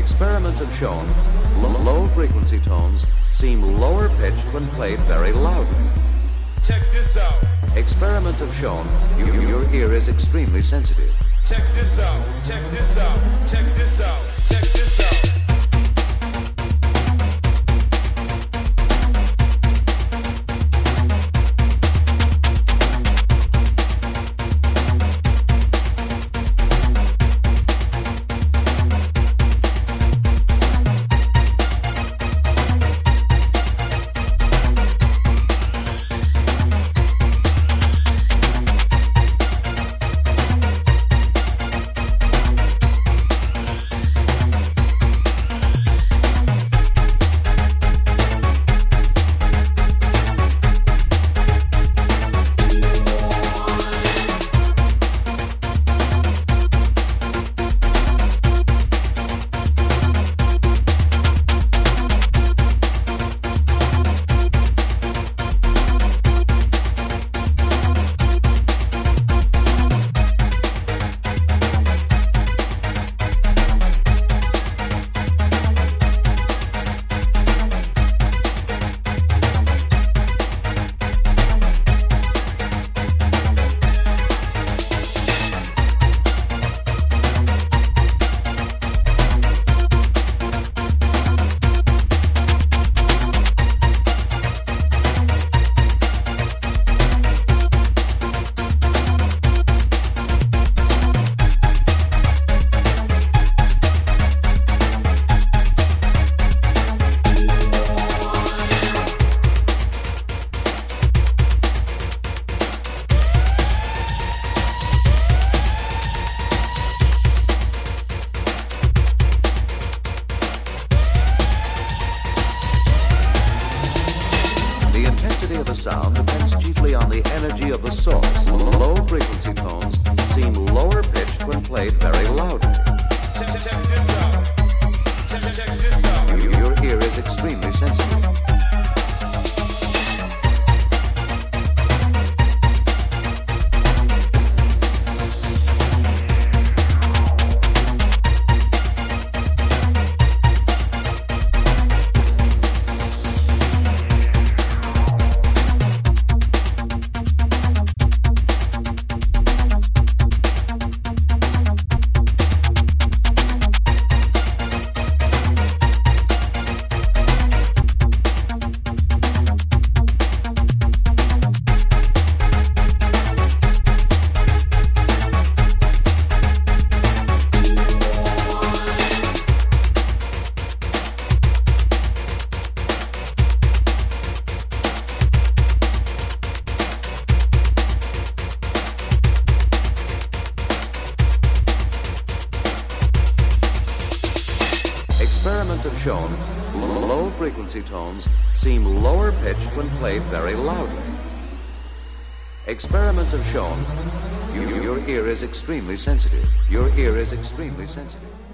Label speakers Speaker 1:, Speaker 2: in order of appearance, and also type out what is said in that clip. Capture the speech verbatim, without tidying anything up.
Speaker 1: Experiments have shown l- low frequency tones seem lower pitched when played very loudly.
Speaker 2: Check this out.
Speaker 1: Experiments have shown you, your ear is extremely sensitive.
Speaker 2: Check this out. Check this out. Check this out. Check this out.
Speaker 1: Sound depends chiefly on the energy of the source. Low frequency tones seem lower pitched when played very loudly.
Speaker 2: Check, check this out. Check, check this out.
Speaker 1: You, your ear is extremely sensitive. Experiments have shown low frequency tones seem lower pitched when played very loudly. Experiments have shown you, your ear is extremely sensitive. Your ear is extremely sensitive.